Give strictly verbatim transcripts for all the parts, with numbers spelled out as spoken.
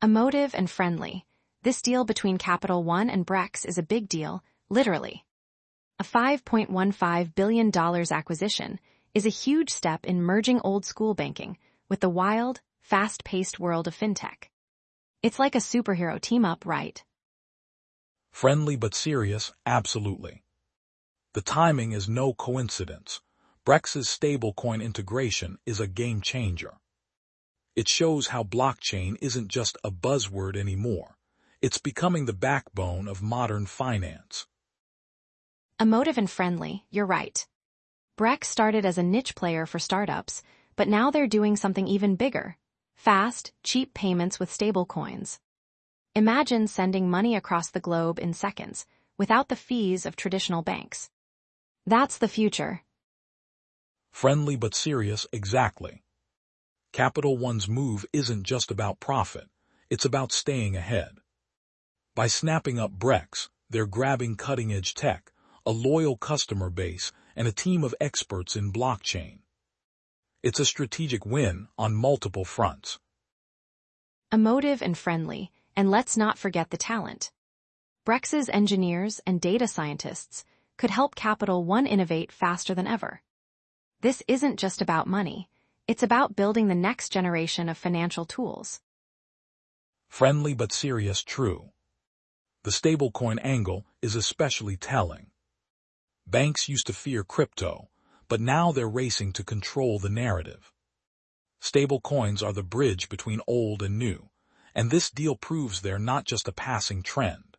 Emotive and friendly. This deal between Capital One and Brex is a big deal, literally. A five point one five billion dollars acquisition is a huge step in merging old-school banking with the wild, fast-paced world of fintech. It's like a superhero team-up, right? Friendly but serious, absolutely. The timing is no coincidence. Brex's stablecoin integration is a game changer. It shows how blockchain isn't just a buzzword anymore. It's becoming the backbone of modern finance. Emotive and friendly, you're right. Brex started as a niche player for startups, but now they're doing something even bigger. Fast, cheap payments with stablecoins. Imagine sending money across the globe in seconds, without the fees of traditional banks. That's the future. Friendly but serious, exactly. Capital One's move isn't just about profit, it's about staying ahead. By snapping up Brex, they're grabbing cutting-edge tech, a loyal customer base, and a team of experts in blockchain. It's a strategic win on multiple fronts. Emotive and friendly, and let's not forget the talent. Brex's engineers and data scientists could help Capital One innovate faster than ever. This isn't just about money, it's about building the next generation of financial tools. Friendly but serious, true. The stablecoin angle is especially telling. Banks used to fear crypto, but now they're racing to control the narrative. Stablecoins are the bridge between old and new, and this deal proves they're not just a passing trend.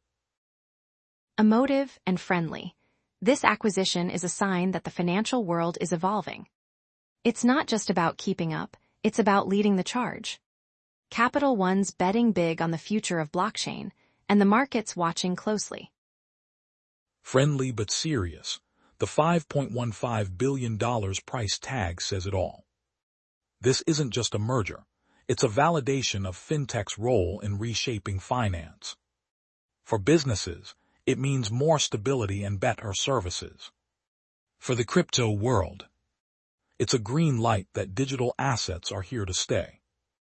Emotive and friendly. This acquisition is a sign that the financial world is evolving. It's not just about keeping up, it's about leading the charge. Capital One's betting big on the future of blockchain, and the market's watching closely. Friendly but serious. The five point one five billion dollars price tag says it all. This isn't just a merger, it's a validation of fintech's role in reshaping finance. For businesses, it means more stability and better services. For the crypto world, it's a green light that digital assets are here to stay.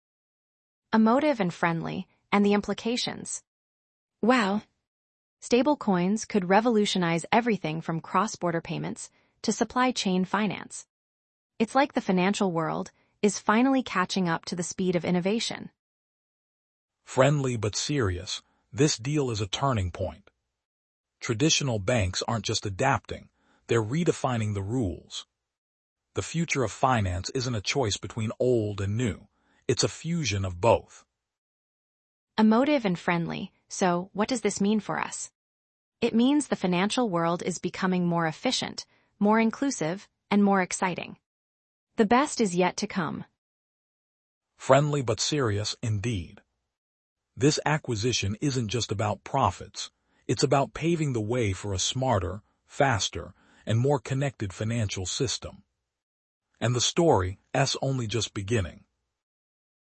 Emotive and friendly, and the implications. Wow! Stablecoins could revolutionize everything from cross-border payments to supply chain finance. It's like the financial world is finally catching up to the speed of innovation. Friendly but serious, this deal is a turning point. Traditional banks aren't just adapting, they're redefining the rules. The future of finance isn't a choice between old and new, it's a fusion of both. Emotive and friendly, so what does this mean for us? It means the financial world is becoming more efficient, more inclusive, and more exciting. The best is yet to come. Friendly but serious indeed. This acquisition isn't just about profits, it's about paving the way for a smarter, faster, and more connected financial system. And the story is only just beginning.